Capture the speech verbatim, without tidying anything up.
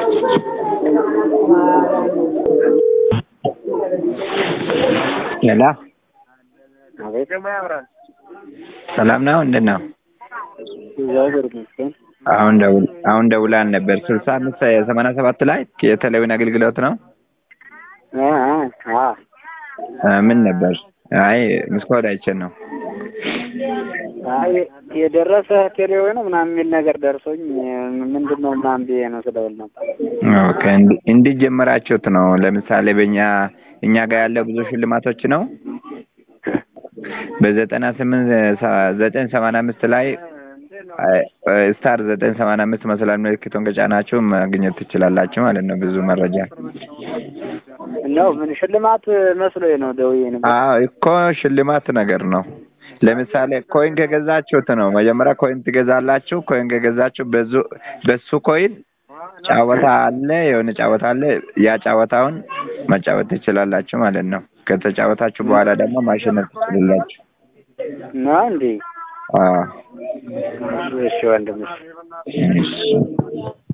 ሄሎ አቤት ሰላም ነው እንዴት ነው? እግዚአብሔር ይመስገን። አሁን ደውል አሁን ደውላል ነበር ስልሳ አምስት ሰማንያ ሰባት ላይ የቴሌቪዥን አገልግሎት ነው። አ አ አ ምን ነበር? አይ ምስኮድ አይቼን ነው። አይ የደረሰ ቴሌው ነው ምናምን የሚል ነገር ደርሶኝ ምንድነው ምናምን ብዬ ነው ስደውል ነበር። ኦኬ እንዲጀመራችሁት ነው። ለምሳሌ በእኛ እኛ ጋር ያለው ብዙ ሽልማቶች ነው። በዘጠና ስምንት ዘጠኝ ሰማንያ አምስት ላይ ስታር ዘጠኝ ሰማንያ አምስት መሰላል ምልክቱን ከጫናችሁ ማግኘት ትችላላችሁ ማለት ነው። ብዙ መረጃ ነው። ምን ሽልማት መስሎኝ ነው ደውዬ ነበር። አዎ እኮ ሽልማት ነገር ነው። ለምሳሌ ኮይን ከገዛችሁት ነው መጀመሪያ ኮይን ትገዛላችሁ። ኮይን ከገዛችሁ በዙ በሱ ኮይን ጫወታ አለ የሆነ ጫወታ አለ። ያ ጫወታውን መጫወት ትችላላችሁ ማለት ነው። ከተጫወታችሁ በኋላ ደግሞ ማሸነፍ ትችላላችሁ። ነው እንዴ? አዎ እሺ ወንድምሽ